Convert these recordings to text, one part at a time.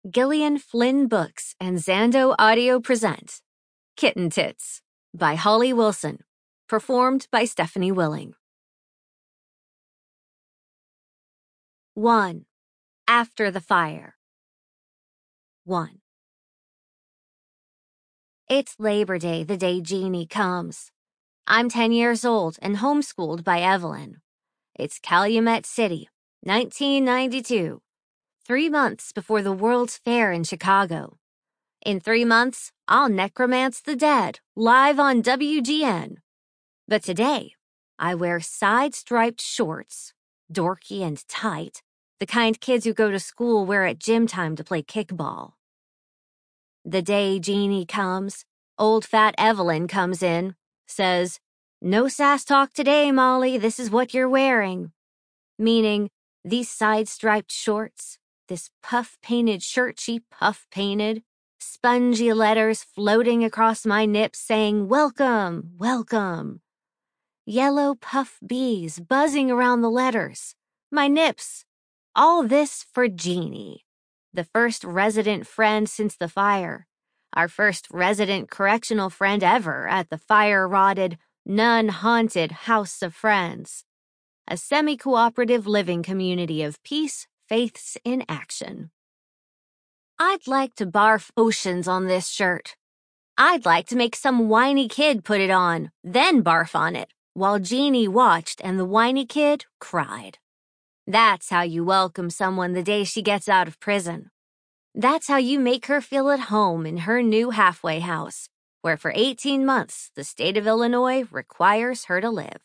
Gillian Flynn Books and Zando Audio present Kitten Tits by Holly Wilson, performed by Stephanie Willing. 1. After the Fire. 1. It's Labor Day the day Jeannie comes. I'm 10 years old and homeschooled by Evelyn. It's Calumet City, 1992. 3 months before the World's Fair in Chicago. In 3 months, I'll necromance the dead, live on WGN. But today, I wear side-striped shorts, dorky and tight, the kind kids who go to school wear at gym time to play kickball. The day Jeannie comes, old fat Evelyn comes in, says, "No sass talk today, Molly, this is what you're wearing." Meaning, these side-striped shorts, this puff-painted shirt she puff-painted, spongy letters floating across my nips saying, "Welcome, welcome." Yellow puff bees buzzing around the letters. My nips. All this for Jeannie, the first resident friend since the fire. Our first resident correctional friend ever at the fire-rotted, nun-haunted House of Friends. A semi-cooperative living community of peace, faiths in action. I'd like to barf oceans on this shirt. I'd like to make some whiny kid put it on, then barf on it, while Jeannie watched and the whiny kid cried. That's how you welcome someone the day she gets out of prison. That's how you make her feel at home in her new halfway house, where for 18 months the state of Illinois requires her to live.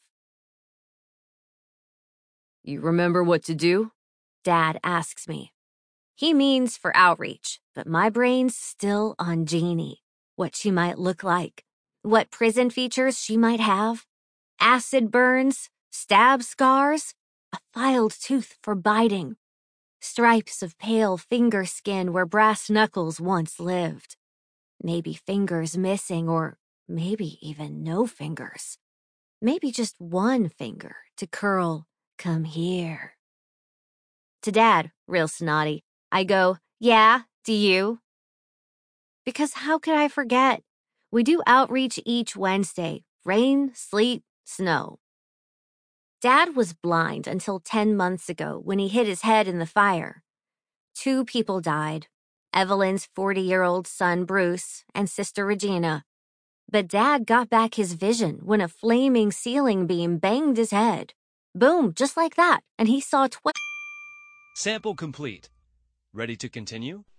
"You remember what to do?" Dad asks me. He means for outreach, but my brain's still on Jeannie. What she might look like, what prison features she might have, acid burns, stab scars, a filed tooth for biting, stripes of pale finger skin where brass knuckles once lived, maybe fingers missing or maybe even no fingers, maybe just one finger to curl, "Come here." To Dad, real snotty, I go, "Yeah, do you?" Because how could I forget? We do outreach each Wednesday, rain, sleet, snow. Dad was blind until 10 months ago when he hit his head in the fire. 2 people died, Evelyn's 40-year-old son Bruce and sister Regina. But Dad got back his vision when a flaming ceiling beam banged his head. Boom, just like that, and he saw Sample complete. Ready to continue?